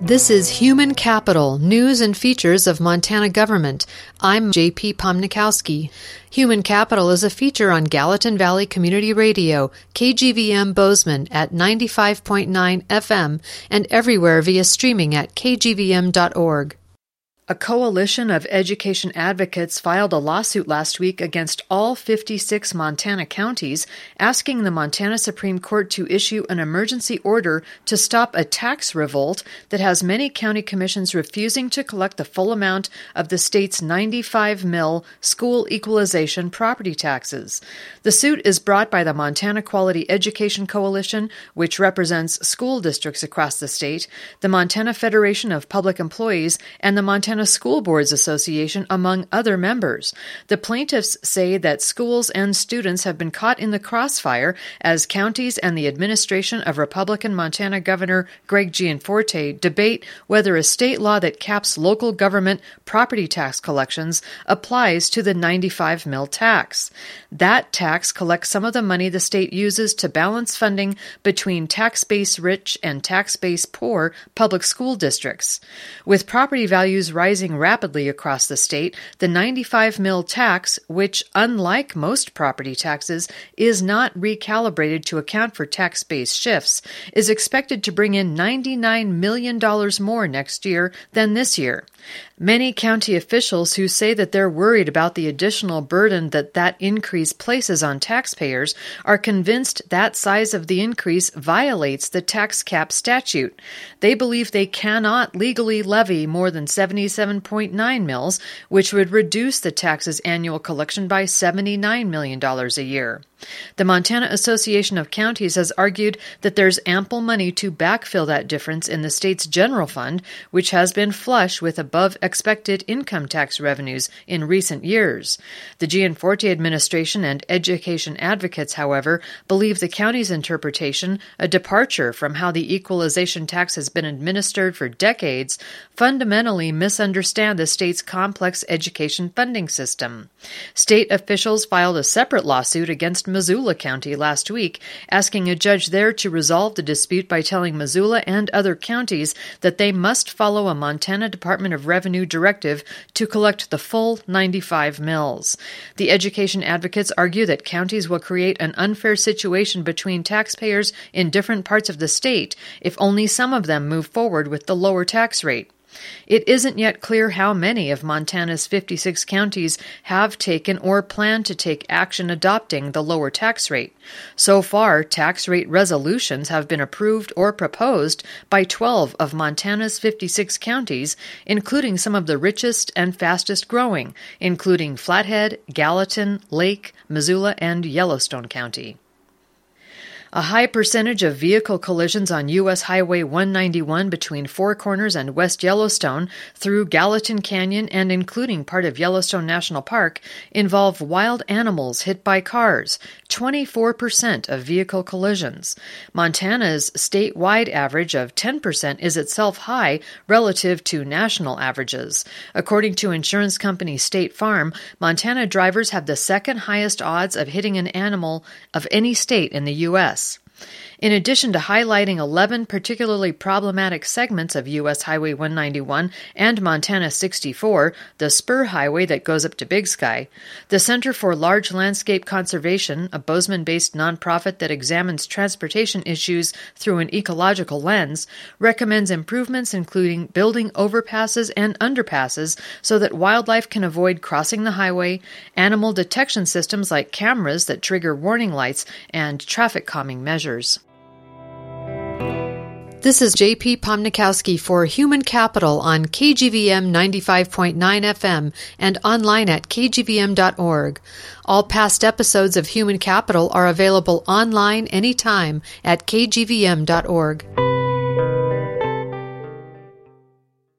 This is Human Capital, News and Features of Montana Government. I'm J.P. Pomnikowski. Human Capital is a feature on Gallatin Valley Community Radio, KGVM Bozeman at 95.9 FM and everywhere via streaming at kgvm.org. A coalition of education advocates filed a lawsuit last week against all 56 Montana counties, asking the Montana Supreme Court to issue an emergency order to stop a tax revolt that has many county commissions refusing to collect the full amount of the state's $95 million school equalization property taxes. The suit is brought by the Montana Quality Education Coalition, which represents school districts across the state, the Montana Federation of Public Employees, and the Montana School Boards Association, among other members. The plaintiffs say that schools and students have been caught in the crossfire as counties and the administration of Republican Montana Governor Greg Gianforte debate whether a state law that caps local government property tax collections applies to the $95 million tax. That tax collects some of the money the state uses to balance funding between tax-base rich and tax-base poor public school districts. With property values rising rapidly across the state, the $95 million tax, which, unlike most property taxes, is not recalibrated to account for tax-based shifts, is expected to bring in $99 million more next year than this year. Many county officials who say that they're worried about the additional burden that increase places on taxpayers are convinced that size of the increase violates the tax cap statute. They believe they cannot legally levy more than $77.9 million, which would reduce the tax's annual collection by $79 million a year. The Montana Association of Counties has argued that there's ample money to backfill that difference in the state's general fund, which has been flush with above-expected income tax revenues in recent years. The Gianforte administration and education advocates, however, believe the county's interpretation, a departure from how the equalization tax has been administered for decades, fundamentally misunderstand the state's complex education funding system. State officials filed a separate lawsuit against Missoula County last week, asking a judge there to resolve the dispute by telling Missoula and other counties that they must follow a Montana Department of Revenue directive to collect the full $95 million. The education advocates argue that counties will create an unfair situation between taxpayers in different parts of the state if only some of them move forward with the lower tax rate. It isn't yet clear how many of Montana's 56 counties have taken or plan to take action adopting the lower tax rate. So far, tax rate resolutions have been approved or proposed by 12 of Montana's 56 counties, including some of the richest and fastest growing, including Flathead, Gallatin, Lake, Missoula, and Yellowstone County. A high percentage of vehicle collisions on U.S. Highway 191 between Four Corners and West Yellowstone through Gallatin Canyon and including part of Yellowstone National Park involve wild animals hit by cars, 24% of vehicle collisions. Montana's statewide average of 10% is itself high relative to national averages. According to insurance company State Farm, Montana drivers have the second highest odds of hitting an animal of any state in the U.S. In addition to highlighting 11 particularly problematic segments of U.S. Highway 191 and Montana 64, the spur highway that goes up to Big Sky, the Center for Large Landscape Conservation, a Bozeman-based nonprofit that examines transportation issues through an ecological lens, recommends improvements including building overpasses and underpasses so that wildlife can avoid crossing the highway, animal detection systems like cameras that trigger warning lights, and traffic calming measures. This is J.P. Pomnikowski for Human Capital on KGVM 95.9 FM and online at kgvm.org. All past episodes of Human Capital are available online anytime at kgvm.org.